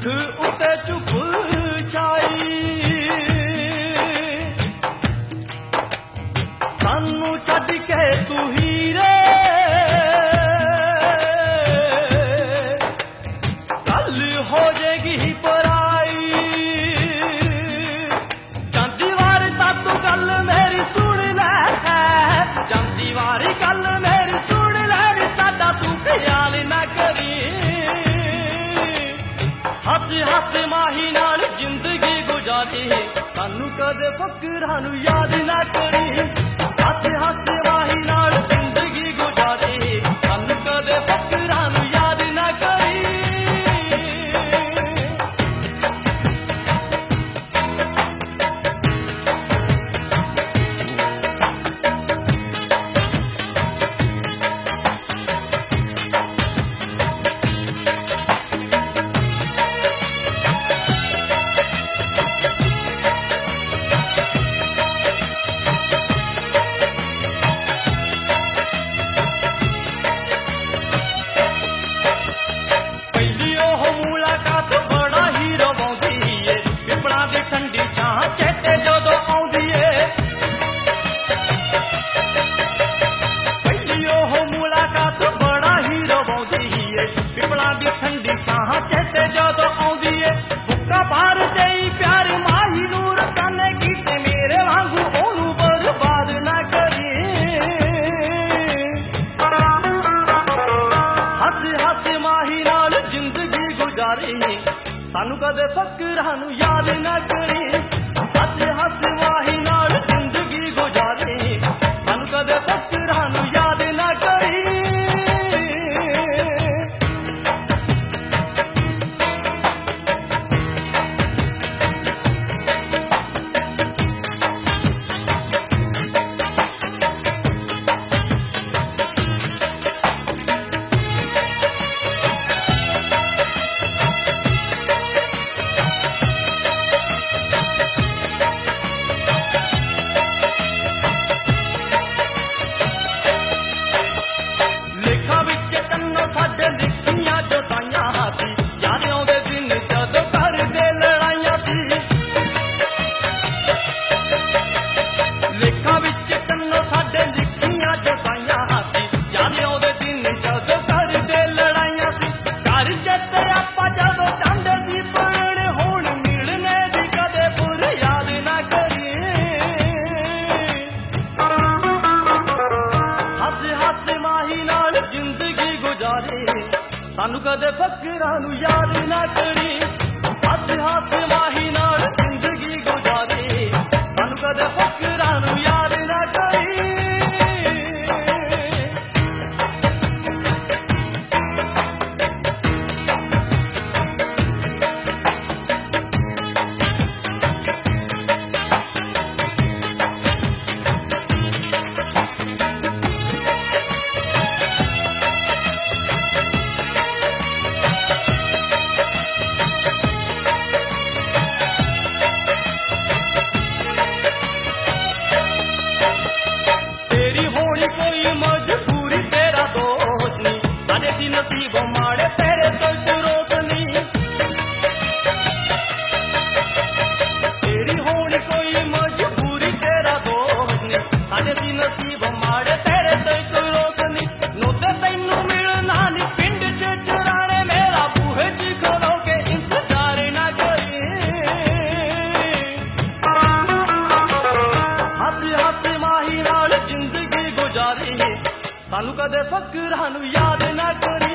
उते चुप छाई सानू छड्ड के तू हीरे कल हो जाएगी पराई जांदी वारी ता तू गल मेरी सुन ले जांदी वारी गल मेरी सुन ले साडा तू ख्याल ना करी हस हस माही नाल जिंदगी गुजारी सानू कदे फकरां नू याद ना करी हस हस माही नाल जिंदगी गुजारी सानू कदे फकरां नू याद ना करी सानू कदे फकरां नू याद ना करी हस हस माही नाल जिंदगी गुजारी सानू कदे फकरां नू याद ना करी सानू कदे फकरां नू याद ना करी हस हस माही नाल जिंदगी गुजारी सानू कदे फकरां नू याद ना करी सानू कदे फकरां नू याद ना करी